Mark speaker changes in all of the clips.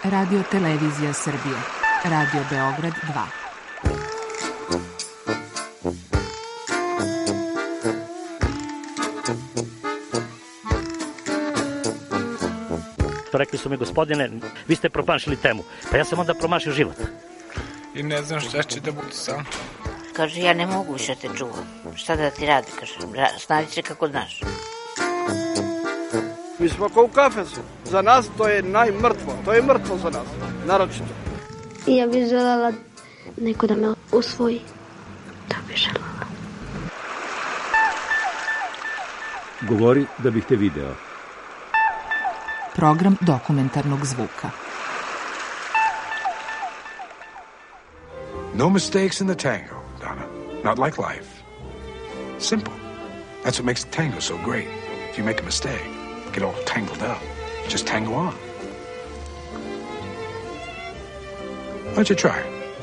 Speaker 1: Radio Televizija Srbije. Radio Beograd 2.
Speaker 2: Rekli su mi, gospodine, vi ste promašili temu. Pa ja sam onda promašio život.
Speaker 3: I ne znam šta će da bude sam.
Speaker 4: Kaže, ja ne mogu više te čuvam. Šta da ti radi, kaže, snađi se kako znaš.
Speaker 5: Mi smo kao u kafesu. Za nas to je najmrtvo. To je mrtvo za nas, naročito.
Speaker 6: I ja bih željela neko da me usvoji. Da bih željela.
Speaker 7: Govori da bih te video.
Speaker 1: Program dokumentarnog zvuka.
Speaker 8: No mistakes in the tango, Donna. Not like life. Simple. That's what makes the tango so great. If you make a mistake, get all tangled up. Just tango on. Why don't you try?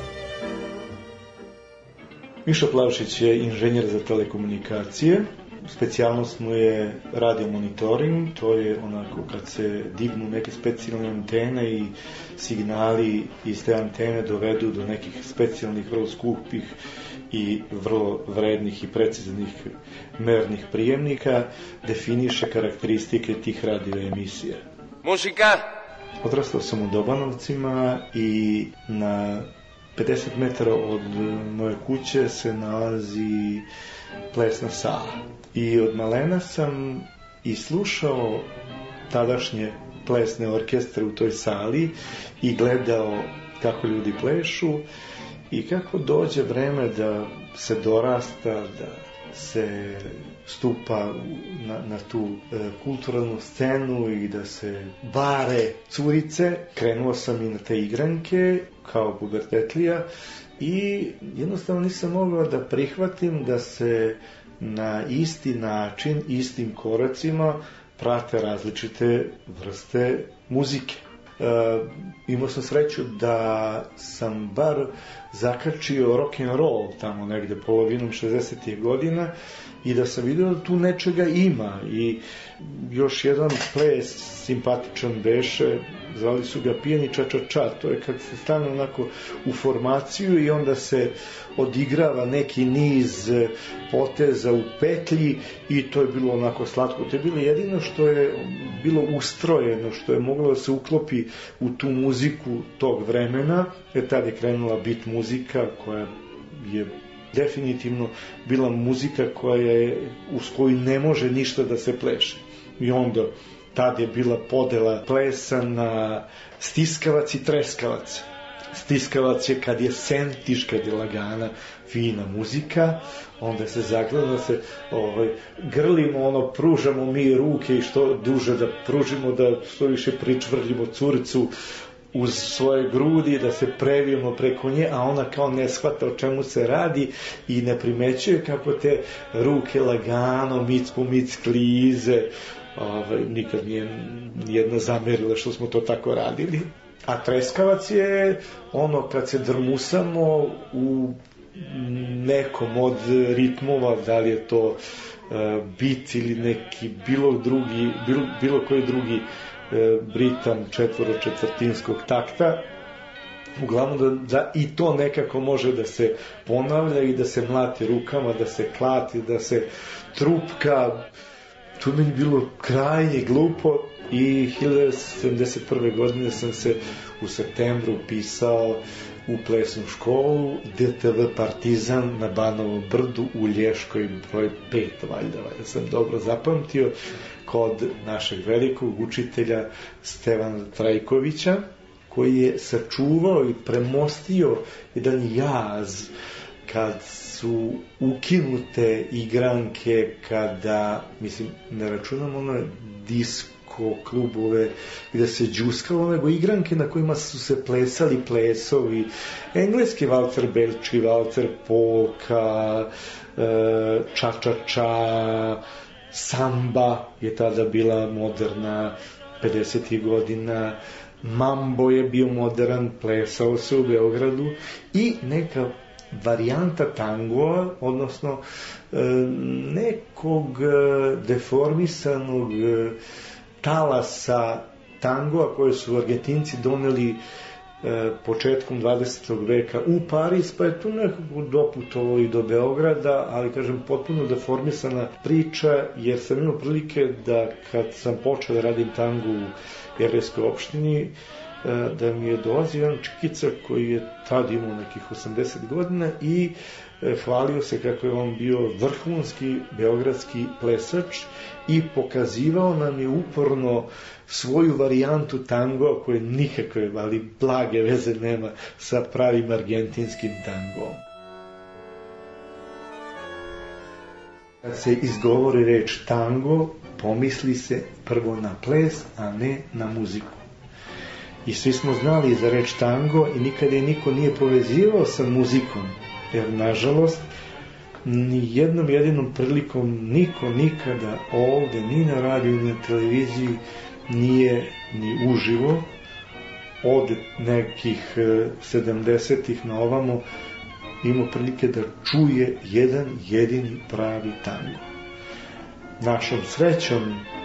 Speaker 9: Mišo Plavšić je inženjer za telekomunikacije. Specijalnost mu je radio monitoring, to je onako kad se dignu neke specijalne antene i signali iz te antene dovedu do nekih specijalnih, vrlo skupih i vrlo vrednih i preciznih mernih prijemnika, definiše karakteristike tih radioemisija.
Speaker 5: Muzika!
Speaker 9: Odrastao sam u Dobanovcima i na 50 metara od moje kuće se nalazi plesna sala. I od malena sam i slušao tadašnje plesne orkestre u toj sali i gledao kako ljudi plešu i kako dođe vreme da se dorasta, da se stupa na tu kulturalnu scenu i da se bare curice. Krenuo sam i na te igranke kao pubertetlija i jednostavno nisam mogao da prihvatim da se na isti način, istim koracima prate različite vrste muzike. Imao sam sreću da sam bar zakačio rock and roll tamo negde polovinom 60. godina i da sam vidio da tu nečega ima i još jedan ples simpatičan beše, zvali su ga pijani ča-ča-ča, to je kad se stane onako u formaciju i onda se odigrava neki niz poteza u petlji i to je bilo onako slatko. To je bilo jedino što je bilo ustrojeno, što je moglo da se uklopi u tu muziku tog vremena, jer tad je krenula beat muzika koja je definitivno bila muzika uz koju ne može ništa da se pleše. I onda tad je bila podela plesa na stiskavac i treskavac. Stiskavac je kad je sentiš, kad je lagana, fina muzika, onda se zagleda da se grlimo, pružamo mi ruke i što duže da pružimo, da što više pričvrljimo curicu uz svoje grudi, da se previjemo preko nje, a ona kao ne shvata o čemu se radi i ne primećuje kako te ruke lagano, mic po mic klize. Nikad nije nijedna zamerila što smo to tako radili. A treskavac je ono kad se drmusamo u nekom od ritmova, da li je to bit ili neki bilo koji drugi ritam četvoročetvrtinskog takta. Uglavnom da i to nekako može da se ponavlja i da se mlati rukama, da se klati, da se trupka. To mi je bilo krajnje glupo i 1971. godine sam se u septembru upisao u plesnu školu DTV Partizan na Banovom brdu u Lješkoj broj 5, valjda sam dobro zapamtio, kod našeg velikog učitelja Stevana Trajkovića, koji je sačuvao i premostio jedan jaz kad su ukinute igranke, kada, mislim, ne računam one disko klubove gde se džuskalo, nego igranke na kojima su se plesali plesovi, engleski valcer, belčki valcer, polka, ča-ča-ča, samba je tada bila moderna 50. godina, mambo je bio modern, plesao se u Beogradu i neka varijanta tangoa, odnosno nekog deformisanog talasa tangoa koje su Argentinci doneli početkom 20. veka u Pariz, pa je tu nekako doputovalo i do Beograda, ali kažem potpuno deformisana priča, jer sam imao prilike da kad sam počeo da radim tango u jevrejskoj opštini, da mi je dolazio jedan čikica koji je tad imao nekih 80 godina i hvalio se kako je on bio vrhunski beogradski plesač i pokazivao nam je uporno svoju varijantu tango koje nikakve, ali blage veze nema sa pravim argentinskim tangom. Kad se izgovori reč tango, pomisli se prvo na ples, a ne na muziku. I svi smo znali za reč tango i nikada je niko nije povezivao sa muzikom, jer nažalost ni jednom jedinom prilikom niko nikada ovde, ni na radiju, ni na televiziji nije ni uživo od nekih 70-ih na ovamo imao prilike da čuje jedan jedini pravi tango. Našom srećom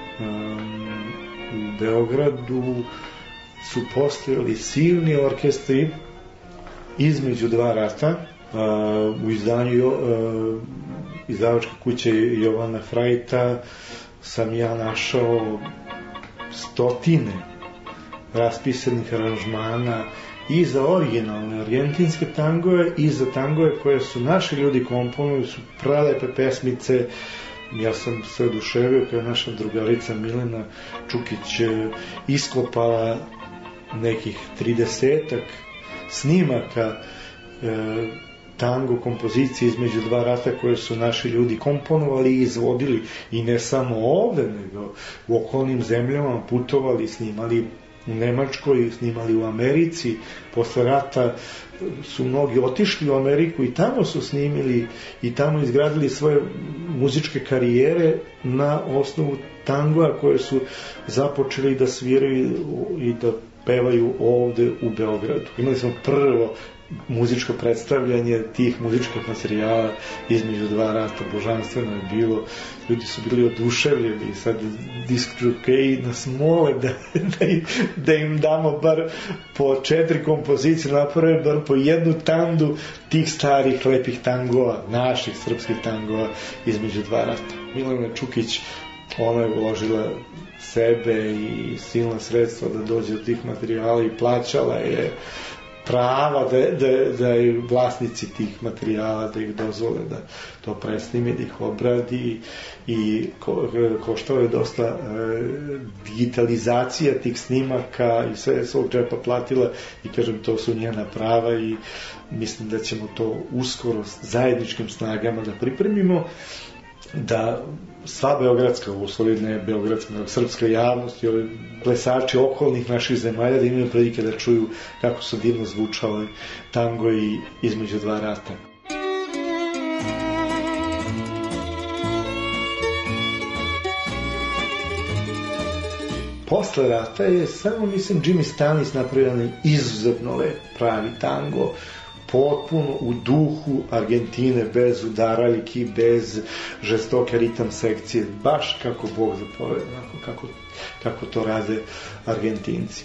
Speaker 9: u Beogradu su postojali silni orkestri između dva rata. U izdanju izdavačke kuće Jovana Frajta sam ja našao stotine raspisanih aranžmana i za originalne argentinske tangoje i za tangoje koje su naši ljudi komponovali, su prelepe pesmice. Ja sam se oduševio kada je naša drugarica Milena Čukić isklopala nekih 30-ak snimaka tango kompozicije između dva rata koje su naši ljudi komponovali i izvodili, i ne samo ovde, nego u okolnim zemljama putovali, snimali u Nemačkoj, snimali u Americi. Posle rata su mnogi otišli u Ameriku i tamo su snimili i tamo izgradili svoje muzičke karijere na osnovu tangoa koje su započeli da sviraju i da pevaju ovde u Beogradu. Imali smo prvo muzičko predstavljanje tih muzičkih materijala između dva rata, božanstveno je bilo, ljudi su bili oduševljeni. Sad disk jokeji nas mole da im damo bar po 4 kompozicije, naprave bar po jednu tandu tih starih lepih tangova, naših srpskih tangova između dva rata. Milena Čukić, ona je uložila sebe i silna sredstva da dođe do tih materijala i plaćala je prava da je vlasnici tih materijala, da ih dozvole da to presnimi, da ih obradi, i koštao je dosta digitalizacija tih snimaka i sve svog džepa platila, i kažem, to su njena prava i mislim da ćemo to uskoro zajedničkim snagama da pripremimo, da sva beogradska, uslovi ne beogradska, nego srpska javnost i ovi plesači okolnih naših zemalja da imaju prilike da čuju kako su divno zvučale tango i između dva rata. Posle rata je samo, mislim, Jimmy Stanis napravio izuzetno lep pravi tango, potpuno u duhu Argentine, bez udaraljki, bez žestoke ritam sekcije, baš kako Bog zapoveda, kako to rade Argentinci.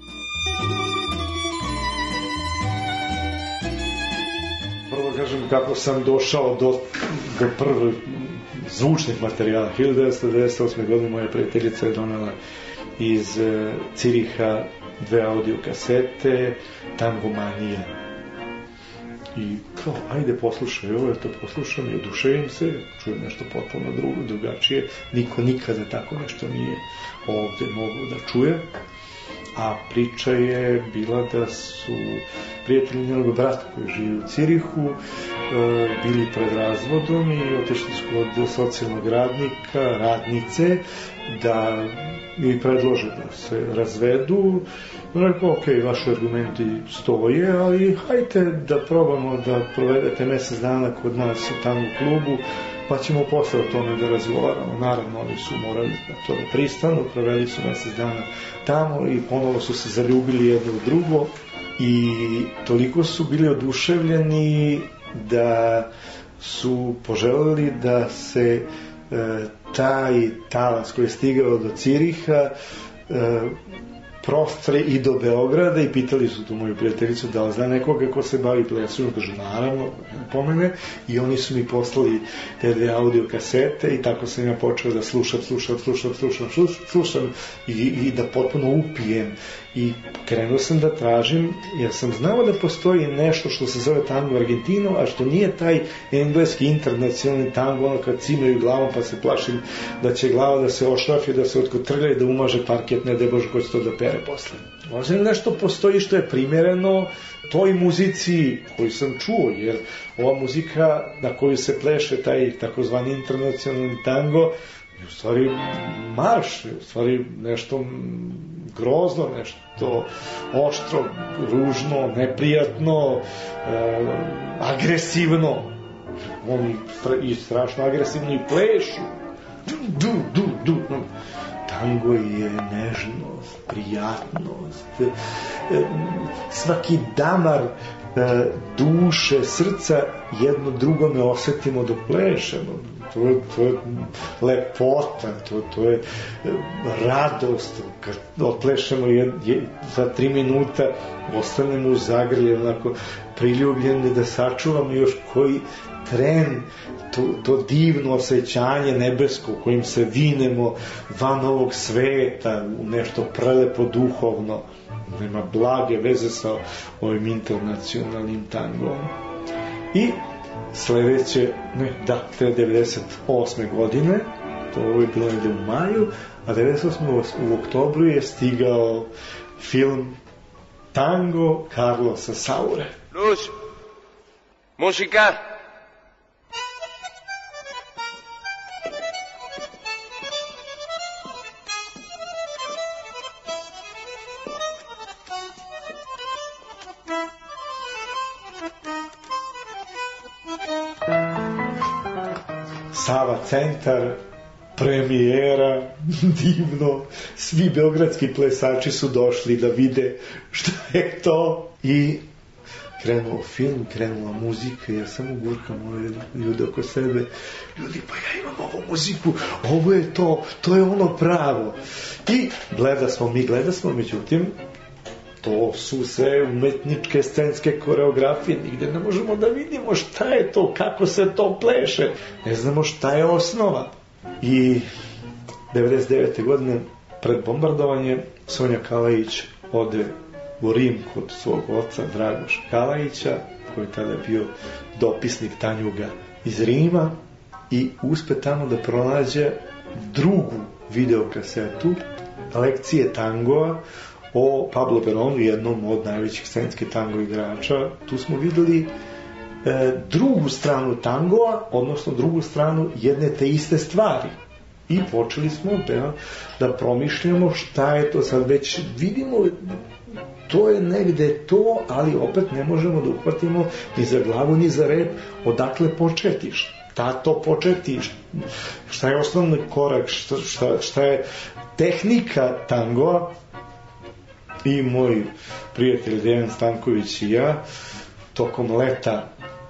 Speaker 9: Prvo kažem kako sam došao do prvih zvučnih materijala. 1998. godine moja prijateljica je donela iz Ciriha 2 audio kasete, Tangomanija. I kao, ajde poslušaj ovo, ja to poslušam i oduševim se, čujem nešto potpuno drugačije, niko nikada tako nešto nije ovde mogao da čuje. A priča je bila da su prijatelji njenog brata koji živi u Cirihu bili pred razvodom i otišli su kod socijalnog radnice da mi predlože da se razvedu. Rekao, ok, vaši argumenti stoje, ali hajte da probamo da provedete mesec dana kod nas u tango klubu, pa ćemo posle o tome da razgovaramo. Naravno, oni su morali da to da pristanu, proveli su mesec dana tamo i ponovo su se zaljubili jedno u drugo i toliko su bili oduševljeni da su poželeli da se taj talas koji je stigao do Ciriha prostre i do Beograda i pitali su tu moju prijateljicu da li zna nekoga ko se bavi plesom, kaže naravno, pomene, i oni su mi poslali te 2 audio kasete i tako sam ja počeo da slušam i da potpuno upijem i krenuo sam da tražim, jer sam znao da postoji nešto što se zove tango Argentino, a što nije taj engleski internacionalni tango, ono kad cimaju glavom pa se plašim da će glava da se ošrafi, da se otkotrlja i da umaže parket, ne da Bože ko će to da pere posle. Možda nešto postoji što je primjereno toj muzici koju sam čuo, jer ova muzika na koju se pleše taj takozvani internacionalni tango je u stvari marš, je u stvari nešto grozno, nešto oštro, ružno, neprijatno, agresivno. Oni i strašno agresivno i plešu. Tango je nežnost, prijatnost, svaki damar duše, srca jedno drugome osetimo dok plešemo. To je lepota, to je radost. Kad odplešemo za 3 minuta ostanemo u zagrlje, onako priljubljeni da sačuvamo još koji tren, to divno osjećanje nebesko kojim se vinemo van ovog sveta u nešto prelepo duhovno. Nema blage veze sa ovim internacionalnim tangom. I sledeće, te 98. godine, to je bilo negde u maju, a 98. u oktobru je stigao film Tango Carlosa Saure.
Speaker 10: Luz, muzika.
Speaker 9: Sava centar, premijera, divno, svi beogradski plesači su došli da vide šta je to i krenuo film, krenula muzika, ja samo gurkam ove ljude oko sebe, ljudi, pa ja imam ovu muziku, ovo je to je ono pravo. I gleda smo, međutim, to su sve umetničke scenske koreografije, nigde ne možemo da vidimo šta je to, kako se to pleše, ne znamo šta je osnova. I 99. godine pred bombardovanje Sonja Kalajić ode u Rim kod svog oca Dragoša Kalajića, koji je tada bio dopisnik Tanjuga iz Rima, i uspe tamo da pronađe drugu videokasetu lekcije tangoa o Pablo Beronu, jednom od najvećih scenskih tango igrača. Tu smo videli drugu stranu tangoa, odnosno drugu stranu jedne te iste stvari. I počeli smo da promišljamo šta je to. Sad već vidimo, to je negde to, ali opet ne možemo da uhvatimo ni za glavu, ni za rep odakle početi. Šta to početi? Šta je osnovni korak? Šta je tehnika tangoa? I moj prijatelj Dejan Stanković i ja tokom leta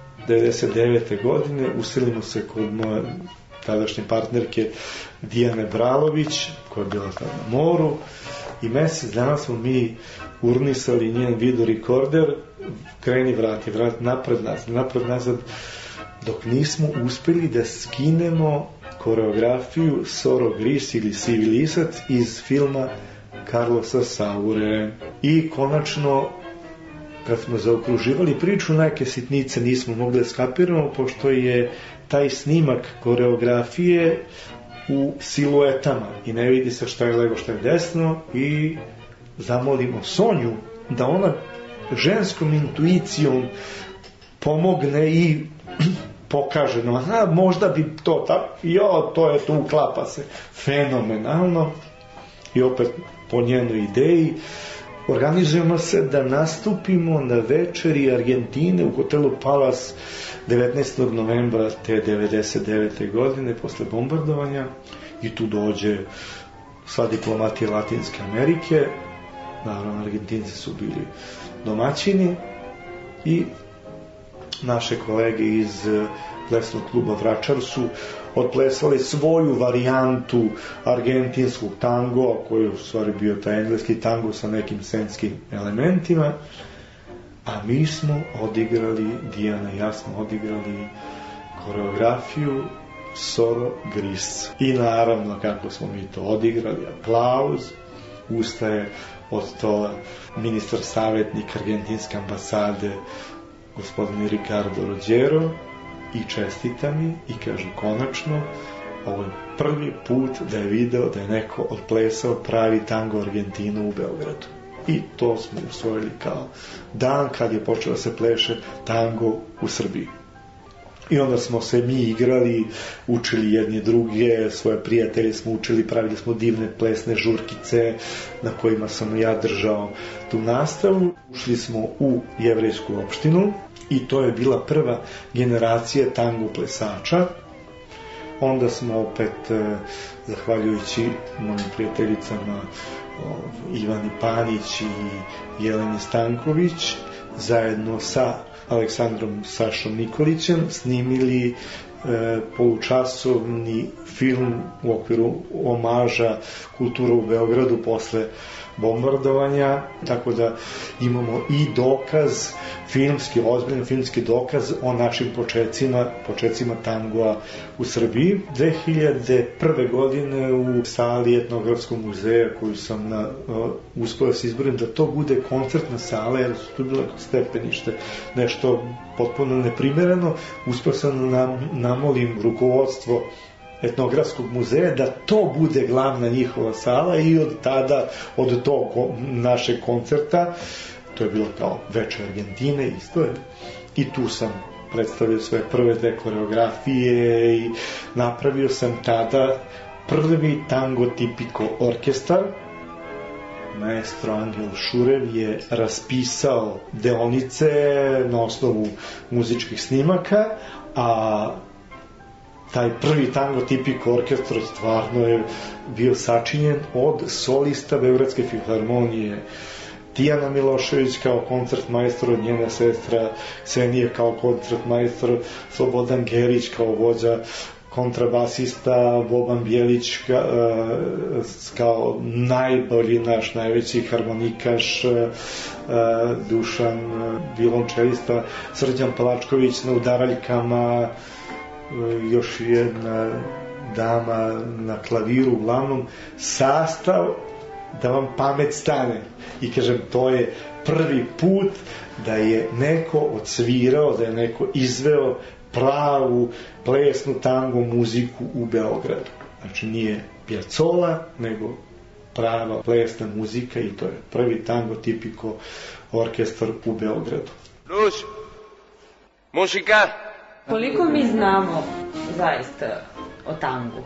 Speaker 9: 99. godine uselimo se kod moje tadašnje partnerke Dijane Bralović, koja je bila tada na moru, i mesec dana smo mi urnisali njen videorekorder, kreni vrati napred nazad, dok nismo uspeli da skinemo koreografiju Soro Gris ili Sivi lisac iz filma Carlosa Saure. I konačno, kad smo zaokruživali priču, neke sitnice nismo mogli da skapiramo, pošto je taj snimak koreografije u siluetama i ne vidi se šta je levo, šta je desno, i zamolimo Sonju da ona ženskom intuicijom pomogne i pokaže, možda bi to tako, to je tu, uklapa se fenomenalno. I opet po njenoj ideji organizujemo se da nastupimo na večeri Argentine u hotelu Palace 19. novembra te 99. godine posle bombardovanja, i tu dođe sva diplomatija Latinske Amerike, naravno Argentinci su bili domaćini, i naše kolege iz plesnog kluba Vračar su odplesali svoju varijantu argentinskog tangoa, koji je u stvari bio taj engleski tango sa nekim scenskim elementima, a mi smo odigrali, Dijana i ja smo odigrali koreografiju Soro Gris. I naravno, kako smo mi to odigrali, aplauz, ustaje od stola ministar savjetnik argentinske ambasade gospodin Ricardo Rogero i čestita mi i kaže, konačno ovo je prvi put da je video da je neko odplesao pravi tango Argentinu u Beogradu. I to smo usvojili kao dan kad je počeo da se pleše tango u Srbiji. I onda smo se mi igrali, učili jedni druge, svoje prijatelje smo učili, pravili smo divne plesne žurkice na kojima sam ja držao tu nastavu. Ušli smo u jevrejsku opštinu i to je bila prva generacija tango plesača. Onda smo opet, zahvaljujući mojim prijateljicama Ivani Panić i Jeleni Stanković, zajedno sa Aleksandrom Sašom Nikolićem snimili polučasovni film u okviru omaža kulturu u Beogradu posle bombardovanja, tako da imamo i dokaz, filmski, ozbiljan filmski dokaz o našim početcima tangoa u Srbiji. 2001. godine u sali Etnografskog muzeja koju sam uspio da se izborim da to bude koncertna sala, jer su tu bilo stepenište, nešto potpuno neprimereno, uspio sam da namolim rukovodstvo Etnografskog muzeja da to bude glavna njihova sala i od tada, od tog našeg koncerta, to je bilo kao Veče Argentine isto je, i tu sam predstavio svoje prve dve koreografije i napravio sam tada prvi tango tipiko orkestar. Maestro Angel Šurev je raspisao deonice na osnovu muzičkih snimaka, a taj prvi tango tipiko orkestar stvarno je bio sačinjen od solista Beogradske filharmonije. Tijana Milošević kao koncert majstor, njena sestra Ksenija kao koncert majstor, Slobodan Gerić kao vođa kontrabasista, Boban Bjelić kao najbolji naš najveći harmonikaš, Dušan violončelista, Srđan Palačković na udaraljkama, još jedna dama na klaviru, uglavnom sastav da vam pamet stane. I kažem, to je prvi put da je neko odsvirao, da je neko izveo pravu plesnu tango muziku u Beogradu. Znači nije Piazzolla, nego prava plesna muzika, i to je prvi tango tipiko orkestar u Beogradu.
Speaker 10: Luz, muzika.
Speaker 11: Koliko mi znamo zaista o tangu?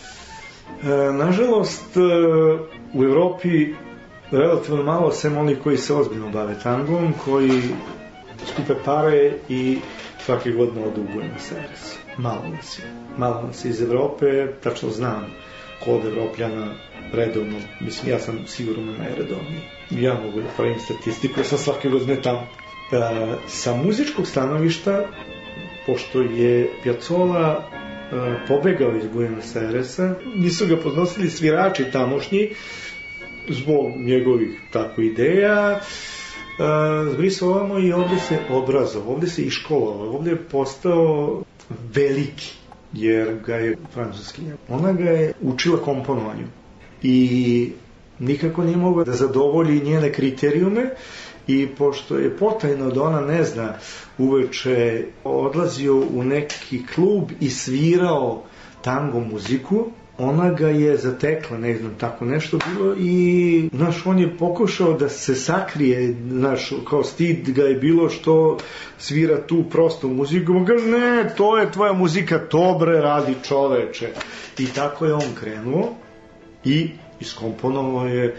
Speaker 9: Nažalost, u Evropi relativno malo, sem oni koji se ozbiljno bave tangom, koji skupe pare i svake godine odu u Buenos Aires. Malo nas je iz Evrope, tačno znam ko od Evropljana redovno, mislim, ja sam sigurno najredovniji. Ja mogu da pravim statistiku, ja sam svake godine tamo. Sa muzičkog stanovišta, pošto je Piazzolla pobegao iz Buenos Airesa, nisu ga podnosili svirači tamošnji zbog njegovih tako ideja, zbrisao ovamo i ovdje se obrazovao, ovdje se i školovao, ovdje je postao veliki, jer ga je francuskinja. Ona ga je učila komponovanju i nikako nije mogla da zadovolji njene kriterijume, i pošto je potajno da ona ne zna, uveče odlazio u neki klub i svirao tango muziku, ona ga je zatekla, ne znam, tako nešto bilo, i znaš, on je pokušao da se sakrije, znaš, kao stid ga je bilo što svira tu prostu muziku. On kaže, ne, to je tvoja muzika, dobre radi čoveče. I tako je on krenuo i iskomponovao je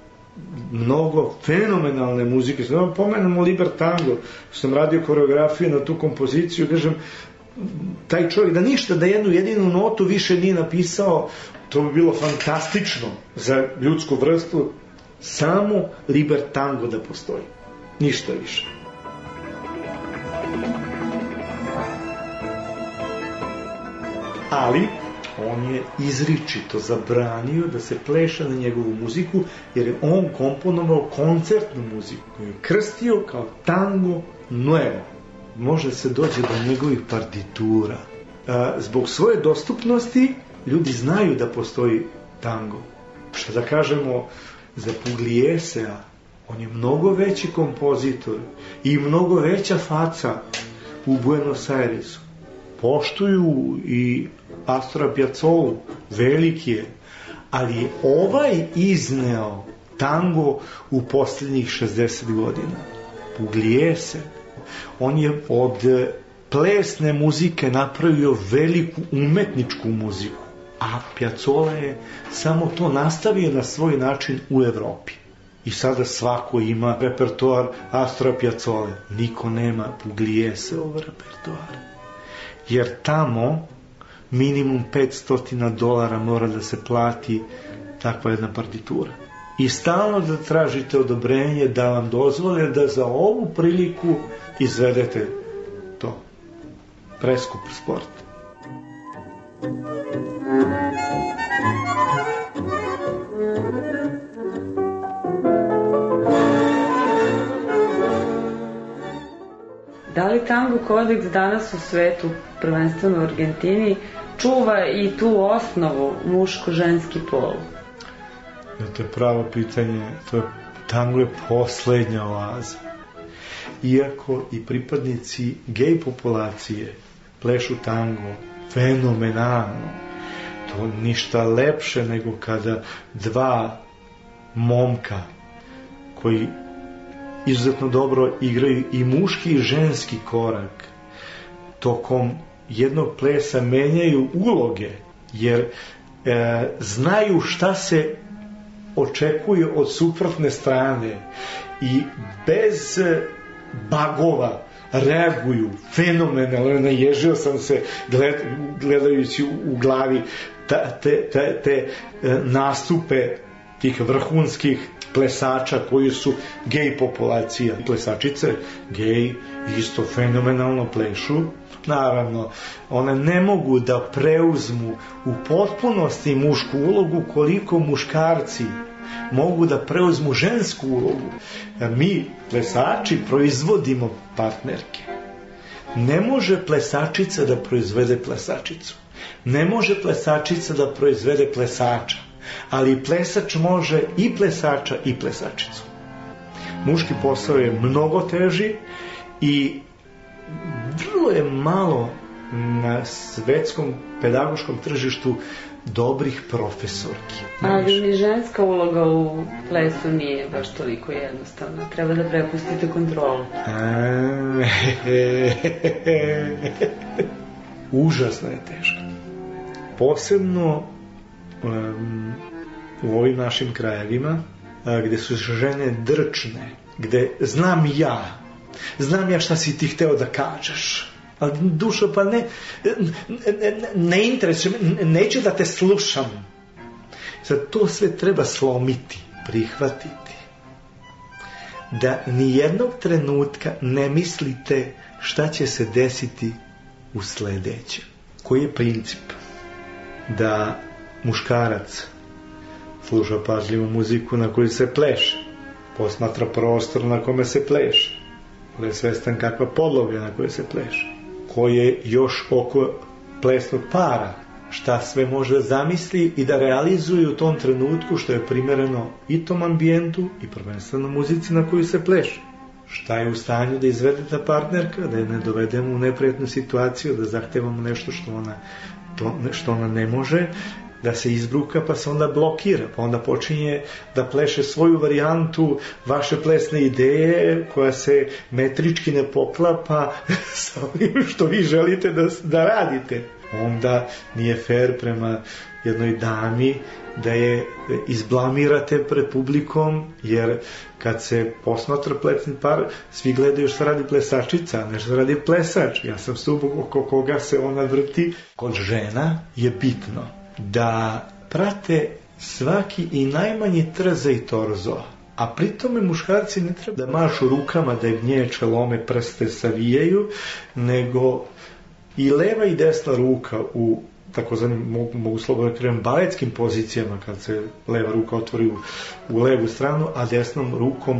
Speaker 9: mnogo fenomenalne muzike. Sada pomenemo Liber Tango, sam radio koreografiju na tu kompoziciju, kažem, taj čovjek da ništa, da jednu jedinu notu više nije napisao, to bi bilo fantastično za ljudsku vrstu, samo Liber Tango da postoji, ništa više. ali on je izričito zabranio da se pleše na njegovu muziku, jer je on komponovao koncertnu muziku koju je krstio kao tango nuevo. Može se doći do njegovih partitura. Zbog svoje dostupnosti ljudi znaju da postoji tango. Što da kažemo za Pugliesea, on je mnogo veći kompozitor i mnogo veća faca u Buenos Airesu. Poštuju i Astora Piazzolu, veliki je, ali je ovaj izneo tango u posljednjih 60 godina. Pugliese, on je od plesne muzike napravio veliku umetničku muziku, a Piazzolla je samo to nastavio na svoj način u Evropi. I sada svako ima repertoar Astora Piazzole, niko nema Puglieseov repertoar. Jer tamo minimum $500 mora da se plati takva jedna partitura. I stalno da tražite odobrenje da vam dozvole da za ovu priliku izvedete to. Preskup sport.
Speaker 11: Da li tango kodeks danas u svetu, prvenstveno u Argentini, čuva i tu osnovu muško-ženski pol?
Speaker 9: To je pravo pitanje. Tango je poslednja oaza. Iako i pripadnici gej populacije plešu tango fenomenalno, to ništa lepše nego kada dva momka koji izuzetno dobro igraju i muški i ženski korak tokom jednog plesa menjaju uloge, jer znaju šta se očekuje od suprotne strane i bez bagova reaguju fenomenalno. Naježio sam se gledajući u glavi te nastupe tih vrhunskih plesača koji su gej populacija. Plesačice gej isto fenomenalno plešu. Naravno, one ne mogu da preuzmu u potpunosti mušku ulogu koliko muškarci mogu da preuzmu žensku ulogu. Mi, plesači, proizvodimo partnerke. Ne može plesačica da proizvede plesačicu. Ne može plesačica da proizvede plesača. Ali plesač može i plesača i plesačicu. Muški posao je mnogo teži i vrlo je malo na svetskom pedagoškom tržištu dobrih profesorki.
Speaker 11: Ali ni ženska uloga u plesu nije baš toliko jednostavna. Treba da prepustite kontrolu.
Speaker 9: Užasno je teško. Posebno u ovim našim krajevima gde su žene drčne, gde znam ja šta si ti hteo da kažeš, ali dušo pa ne interesuje, neću da te slušam. Sad to sve treba slomiti, prihvatiti, da nijednog trenutka ne mislite šta će se desiti u sledećem. Koji je princip? Da muškarac sluša pažljivo muziku na koju se pleše, posmatra prostor na kome se pleše, da je svestan kakva podloga na kojoj se pleše, ko je još oko plesnog para, šta sve može da zamisli i da realizuje u tom trenutku što je primereno i tom ambijentu i prvenstveno muzici na koju se pleše. Šta je u stanju da izvede ta partnerka, da je ne dovedemo u neprijatnu situaciju, da zahtevamo nešto što ona ne može, da se izbruka pa se onda blokira, pa onda počinje da pleše svoju varijantu vaše plesne ideje koja se metrički ne poklapa sa onim što vi želite da radite. Onda nije fair prema jednoj dami da je izblamirate pred publikom, jer kad se posmatra plesni par, svi gledaju šta radi plesačica, a ne šta radi plesač. Ja sam stub oko koga se ona vrti. Kod žena je bitno da prate svaki i najmanji trza i torzo, a pritome muškarci ne treba da mašu rukama, da gnječe, lome, prste, savijaju, nego i leva i desna ruka u takozvanim, mogu slobodno krenem, baletskim pozicijama, kad se leva ruka otvori u levu stranu, a desnom rukom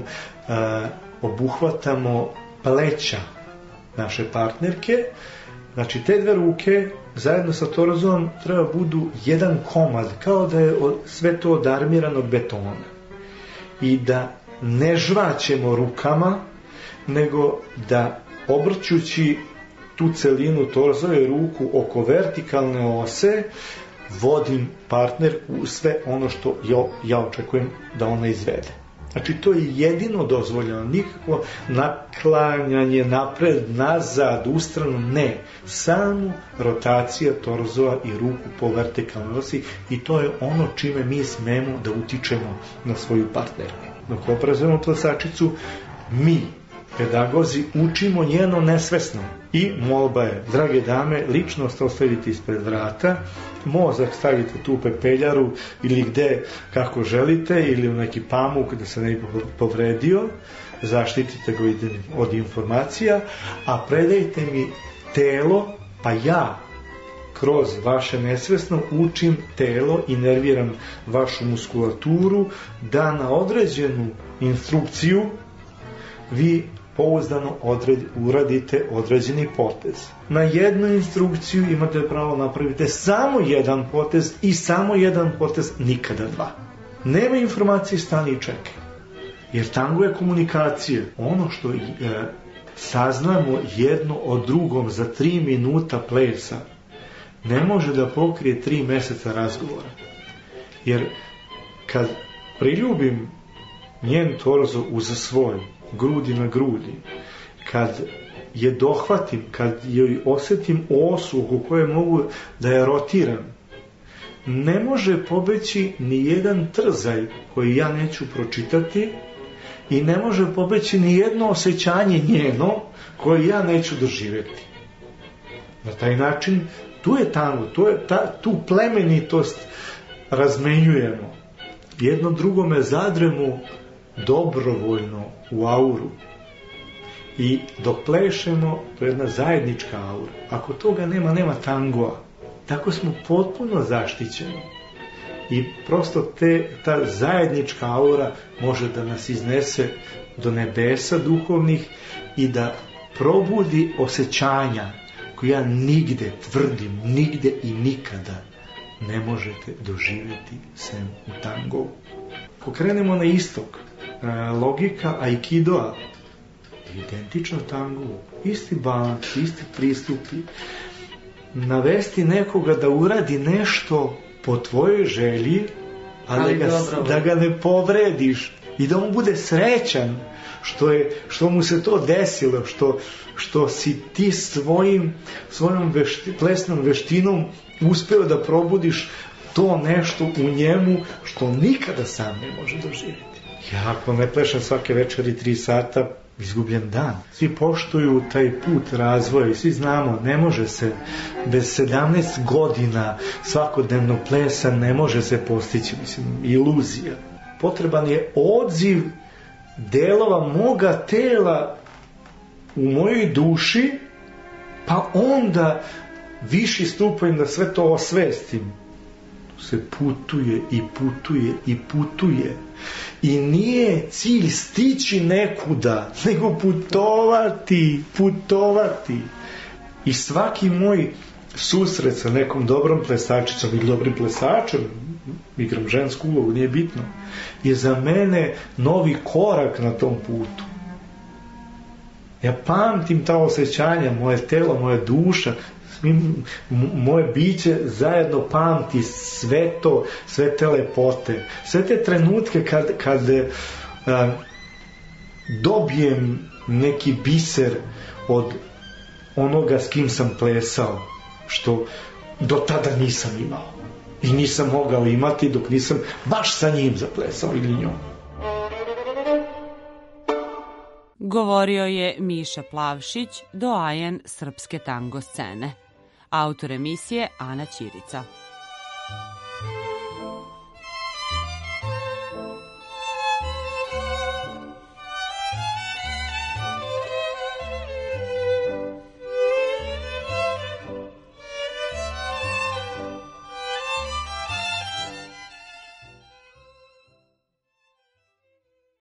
Speaker 9: obuhvatamo pleća naše partnerke. Znači, te dve ruke zajedno sa torzom treba budu jedan komad, kao da je sve to od armiranog betona. I da ne žvaćemo rukama, nego da obrćući tu celinu torzove ruku oko vertikalne ose, vodim partnerku u sve ono što ja očekujem da ona izvede. Znači, to je jedino dozvoljeno, nikakvo naklanjanje napred, nazad, ustrano, ne. Samo rotacija torzova i ruku po vertikalnoj osi i to je ono čime mi smemo da utičemo na svoju partnerku. Dok obrazujemo plesačicu, mi, pedagozi, učimo njeno nesvesno. I molba je, drage dame, ličnost ostavite ispred vrata, mozak stavite tu u pepeljaru ili gde kako želite, ili u neki pamuk da se ne bi povredio, zaštitite ga od informacija, a predajte mi telo, pa ja kroz vaše nesvesno učim telo i nerviram vašu muskulaturu da na određenu instrukciju vi pouzdano uradite određeni potez. Na jednu instrukciju imate pravo napravite samo jedan potez i samo jedan potez, nikada dva. Nema informacije, stani i čekaj. Jer tango je komunikacija. Ono što saznamo jedno o drugom za 3 minuta plesa ne može da pokrije 3 meseca razgovora. Jer kad priljubim njen torzo uz svoj, grudi na grudi, kad je dohvatim, kad joj osjetim osu oko koje mogu da je rotiram, ne može pobeći ni jedan trzaj koji ja neću pročitati i ne može pobeći ni jedno osjećanje njeno koje ja neću doživjeti. Na taj način tu je tango, tu plemenitost razmenjujemo. Jedno drugome zadremo dobrovoljno u auru. I dok plešemo, to je jedna zajednička aura. Ako toga nema tangoa. Tako smo potpuno zaštićeni. I prosto ta zajednička aura može da nas iznese do nebesa duhovnih i da probudi osjećanja koja nigde, tvrdim, nigde i nikada ne možete doživjeti sem u tangovu. Pokrenemo na istok. Logika aikidoa identično tangovu. Isti balans, isti pristupi. Navesti nekoga da uradi nešto po tvojoj želji, ali da ga ne povrediš i da on bude srećan što mu se to desilo, što si ti svojom plesnom veštinom uspeo da probudiš to nešto u njemu što nikada sam ne može doživjeti. Ja ako ne plešam svake večeri 3 sata, izgubljen dan. Svi poštuju taj put razvoja i svi znamo, ne može se bez 17 godina svakodnevnog plesa ne može se postići, iluzija. Potreban je odziv delova moga tela u mojoj duši, pa onda viši stupanj da sve to osvestim. Se putuje i putuje i putuje. I nije cilj stići nekuda, nego putovati. I svaki moj susret sa nekom dobrom plesačicom ili dobrim plesačem, igram žensku ulogu, nije bitno, je za mene novi korak na tom putu. Ja pamtim ta osjećanja, moje telo, moja duša, moje biće zajedno pamti sve to, sve te lepote, sve te trenutke kad dobijem neki biser od onoga s kim sam plesao, što do tada nisam imao i nisam mogao imati dok nisam baš sa njim zaplesao ili njom.
Speaker 1: Govorio je Miša Plavšić, doajen srpske tango scene. Autor emisije Ana Ćirica.